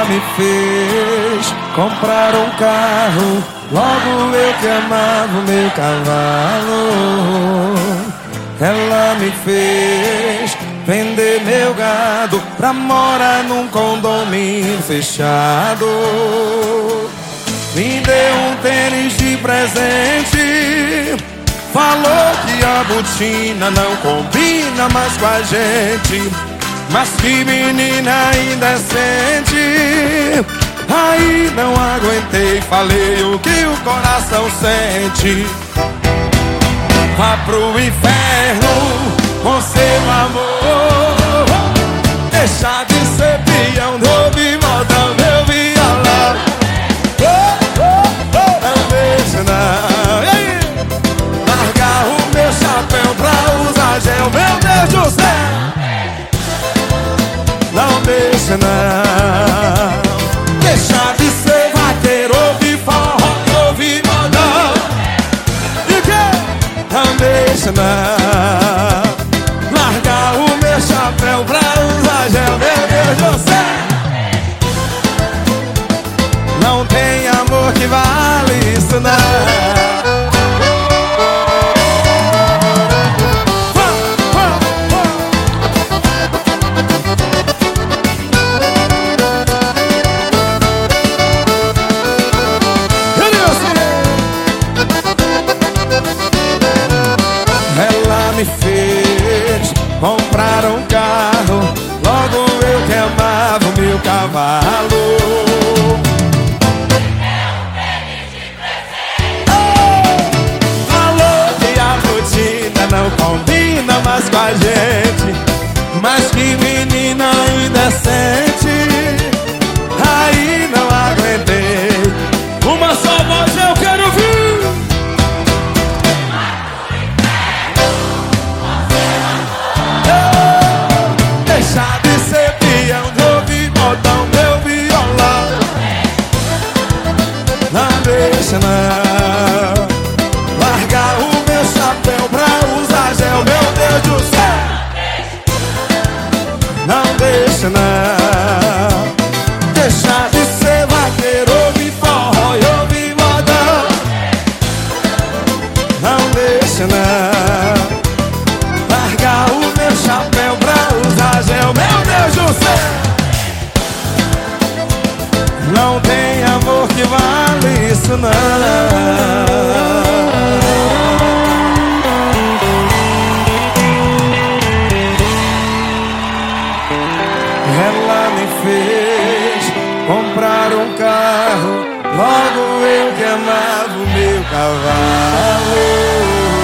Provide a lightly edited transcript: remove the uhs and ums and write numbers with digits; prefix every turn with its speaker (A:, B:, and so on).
A: Ela me fez comprar um carro, logo eu que amava o meu cavalo. Ela me fez vender meu gado pra morar num condomínio fechado. Me deu um tênis de presente, falou que a botina não combina mais com a gente. Mas que menina indecente. Aí não aguentei, falei o que o coração sente. Vá pro inferno com seu amor, deixa de ser peão, de ouvir modão, meu violão. Não deixa não. E aí? Largar o meu chapéu pra usar gel, meu Deus do céu. Não deixa não. Deixa de ser vaqueiro, ouvir forró, ouvir modão. E o quê? Não deixa não. Largar o meu chapéu pra usar gel, meu Deus do céu. Não tem amor que vale isso não. Ela me fez comprar um carro, logo eu que amava o meu cavalo. Falou que a rotina não combina mais com a gente. Mas que menina indecente. Aí não aguentei. Uma só voz eu quero ouvir. Deixa de ser peão, de ouvir modão, meu violão. Não deixa não. Largar o meu chapéu pra usar gel, meu Deus do céu. Não deixa não. Deixa de ser vaqueiro, ouvir forró e ouvir modão. Não deixa não. Largar o meu chapéu pra usar gel, meu Deus do céu. Não tem amor que vale isso não. Ela me fez comprar um carro, logo eu que amava o meu cavalo.